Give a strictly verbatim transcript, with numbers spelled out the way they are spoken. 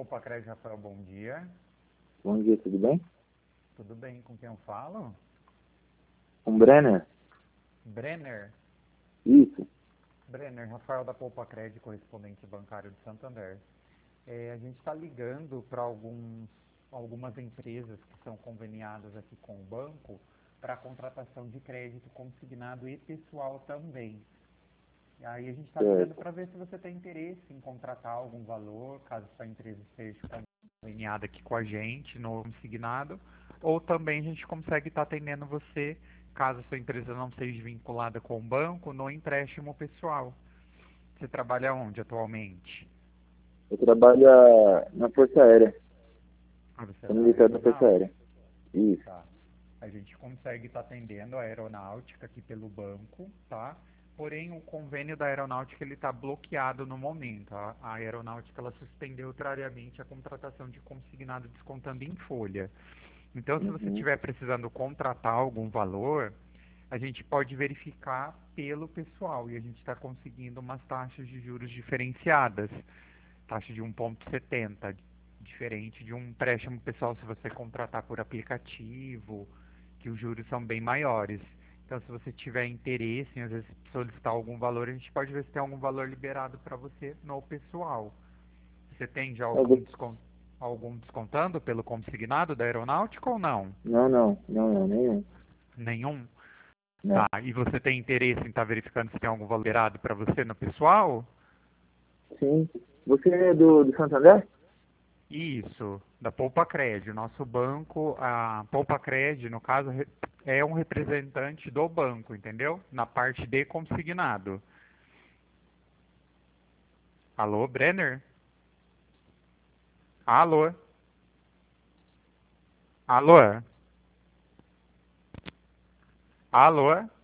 Poupa Crédito, Rafael, bom dia. Bom dia, tudo bem? Tudo bem, com quem eu falo? Com Brenner? Brenner. Isso. Brenner, Rafael da Poupa Crédito, correspondente bancário de Santander. É, a gente está ligando para alguns, algumas empresas que são conveniadas aqui com o banco para a contratação de crédito consignado e pessoal também. E aí a gente está ligando Certo. para ver se você tem interesse em contratar algum valor, caso sua empresa esteja conveniada aqui com a gente no consignado, ou também a gente consegue estar atendendo você, caso sua empresa não seja vinculada com o banco, no empréstimo pessoal. Você trabalha onde atualmente? Eu trabalho ah, na Força Aérea. Ah, você é Sou da militar da Força aeronáutica? Aérea. Isso. Tá. A gente consegue estar atendendo a aeronáutica aqui pelo banco, tá? Porém, o convênio da aeronáutica ele está bloqueado no momento. A, a aeronáutica ela suspendeu trariamente a contratação de consignado descontando em folha. Então, se você Uhum. estiver precisando contratar algum valor, a gente pode verificar pelo pessoal e a gente está conseguindo umas taxas de juros diferenciadas, taxa de um vírgula setenta, diferente de um empréstimo pessoal se você contratar por aplicativo, que os juros são bem maiores. Então, se você tiver interesse em, às vezes, solicitar algum valor, a gente pode ver se tem algum valor liberado para você no pessoal. Você tem já Eu algum vou- desconto, algum descontando pelo consignado da aeronáutica ou não? Não, não, não, não, nenhum. Nenhum? Tá. Não. E você tem interesse em estar verificando se tem algum valor liberado para você no pessoal? Sim. Você é do, do Santander? Isso, da Poupa Cred. Nosso banco, a Poupa Cred, no caso, re- é um representante do banco, entendeu? Na parte de consignado. Alô, Brenner? Alô? Alô? Alô?